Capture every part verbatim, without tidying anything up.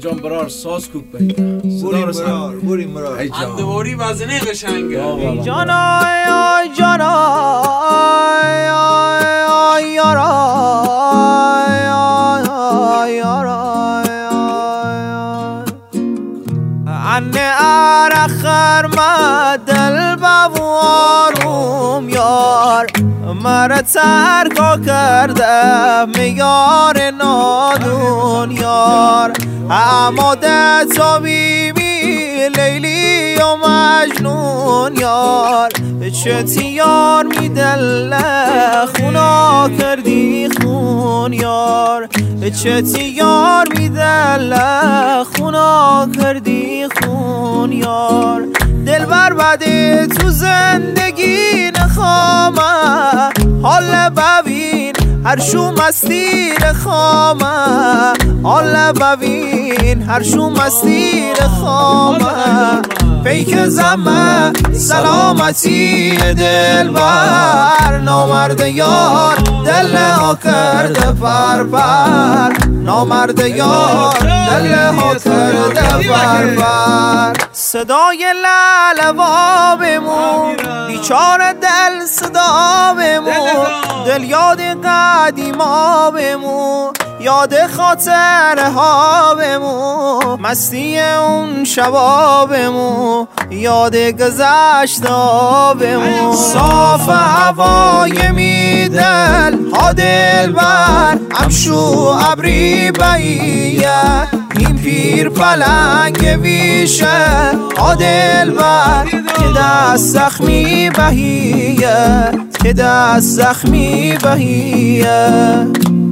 جان برار ساز کوک بگیر بوریم برار بوریم برار اندواری وزنه قشنگه ای جان آی آی جان آی آی آی یار آی آی آی یار آی آی انه ارخر ما دل بوارم یار مرا ترکا کرده میار نادون یار اما ده تا بیمی لیلی و مجنون یار چه یار می دل خونا کردی خون یار چه یار می دل خونا کردی خون یار دل بر بده تو زندگی نخوامه حال ببین هر شو مستیر خامه حال ببین هر شو مستیر خامه پیک زمه سلامتی دل بر نامرد یار دل ها کرده پر پر نامرد یار دل ها کرده پر پر صدای لالوا بمون بیچاره دل صدا بمون دل یاد قدیما بمون یاد خاطرها بمون مستی اون شبا بمون یاد گذشتا بمون صاف هوای میدل ها دل بر امشو عبری باییه این پیر پلنگ ویشه ها دل بر که دست زخمی بهیه که دست زخمی بهیه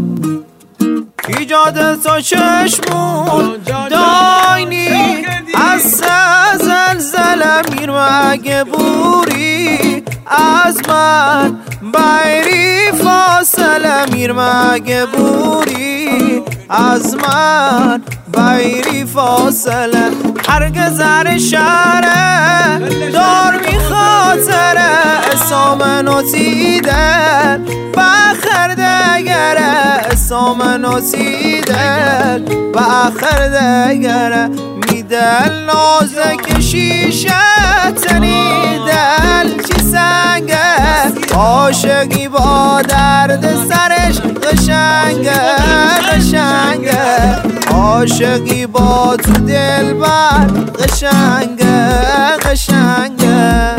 ایجاد تا چشمون داینی از زلزله میر مگه بوری از من بیری فاصله میر مگه بوری از من بیری فاصله هر گذر شهره دار می خاطره اسامنو تیدن بخر دگره اسامنو تیدن بخر دگره میدل نازک شیشه تنی دل چی سنگه عاشقی با درد سرش قشنگه قشنگه عاشقی با تو دل بر قشنگه قشنگه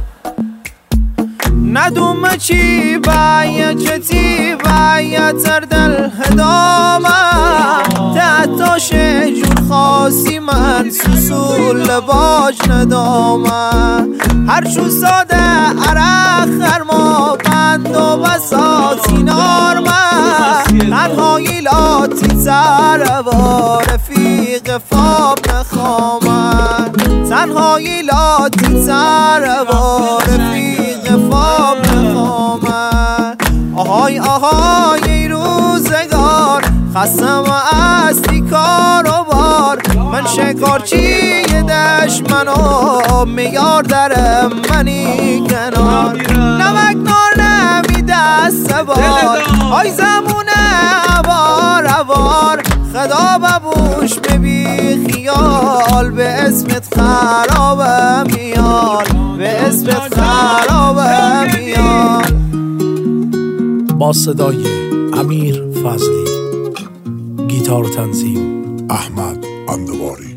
ندوم چی باید چتی باید تردل هدامم تحتاش جون خاصی من سوسول باج ندامم هر چون ساده عرق خرما بند و بساتی نارمه تنهایی لاتی تروا رفیق فاب نخوامن تنهایی لاتی تروا رفیق فاب نخوامن آهای آهای ای روزگار خستم از کار و بار من شکارچی دشمنو میار در منی کنار نمک نار نمی دست بار آی زمونه عبار عبار خدا ببوش ببی خیال به اسمت خرابه میال به اسمت خرابه میال. با صدای امیر فضلی، گیتار تنظیم احمد اندواری.